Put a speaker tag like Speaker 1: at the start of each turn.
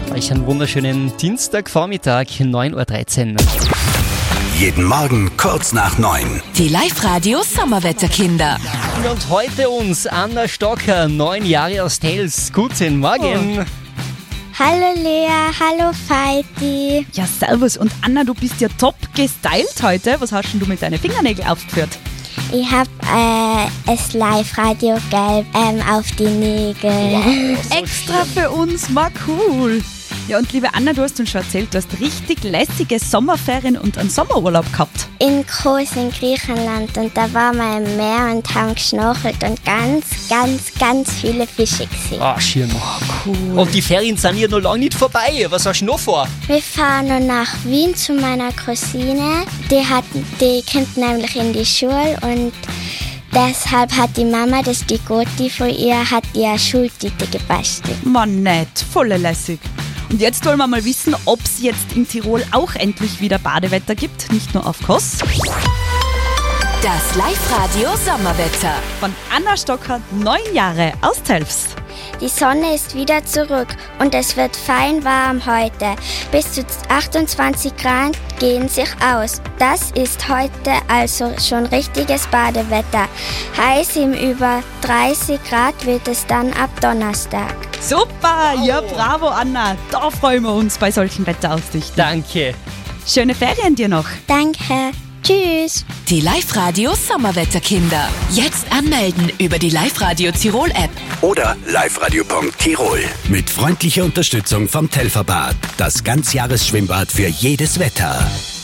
Speaker 1: Euch einen wunderschönen Dienstagvormittag, 9.13 Uhr.
Speaker 2: Jeden Morgen kurz nach 9.
Speaker 3: Die Live-Radio Sommerwetterkinder.
Speaker 1: Und heute uns Anna Stocker, 9 Jahre aus Tels. Guten Morgen.
Speaker 4: Hallo Lea, hallo Feiti.
Speaker 5: Ja, servus. Und Anna, du bist ja top gestylt heute. Was hast denn du mit deinen Fingernägeln aufgeführt?
Speaker 4: Ich habe das Live-Radio-Gelb auf die Nägel.
Speaker 1: Wow, so
Speaker 5: Extra für uns, mal cool. Ja, und liebe Anna, du hast uns schon erzählt, du hast richtig lässige Sommerferien und einen Sommerurlaub gehabt.
Speaker 4: In Kos in Griechenland und da waren wir im Meer und haben geschnorchelt und ganz viele Fische gesehen.
Speaker 1: Ah, schön. Cool. Und die Ferien sind ja noch lange nicht vorbei. Was hast du noch vor?
Speaker 4: Wir fahren noch nach Wien zu meiner Cousine. Die kommt nämlich in die Schule und deshalb hat die Mama, das ist die Goti von ihr, hat ihr eine Schultüte gebastelt.
Speaker 5: Mann, nett, voll lässig. Und jetzt wollen wir mal wissen, ob es jetzt in Tirol auch endlich wieder Badewetter gibt, nicht nur auf Kos.
Speaker 3: Das Live-Radio Sommerwetter.
Speaker 5: Von Anna Stocker, 9 Jahre aus Telfs.
Speaker 4: Die Sonne ist wieder zurück und es wird fein warm heute. Bis zu 28 Grad gehen sich aus. Das ist heute also schon richtiges Badewetter. Heiß im über 30 Grad wird es dann ab Donnerstag.
Speaker 5: Super, ja bravo Anna. Da freuen wir uns bei solchen Wetteraussichten.
Speaker 1: Danke.
Speaker 5: Schöne Ferien dir noch.
Speaker 4: Danke. Tschüss.
Speaker 3: Die Live-Radio Sommerwetterkinder. Jetzt anmelden über die Live-Radio Tirol App.
Speaker 2: Oder liveradio.tirol. Mit freundlicher Unterstützung vom Telferbad. Das Ganzjahresschwimmbad für jedes Wetter.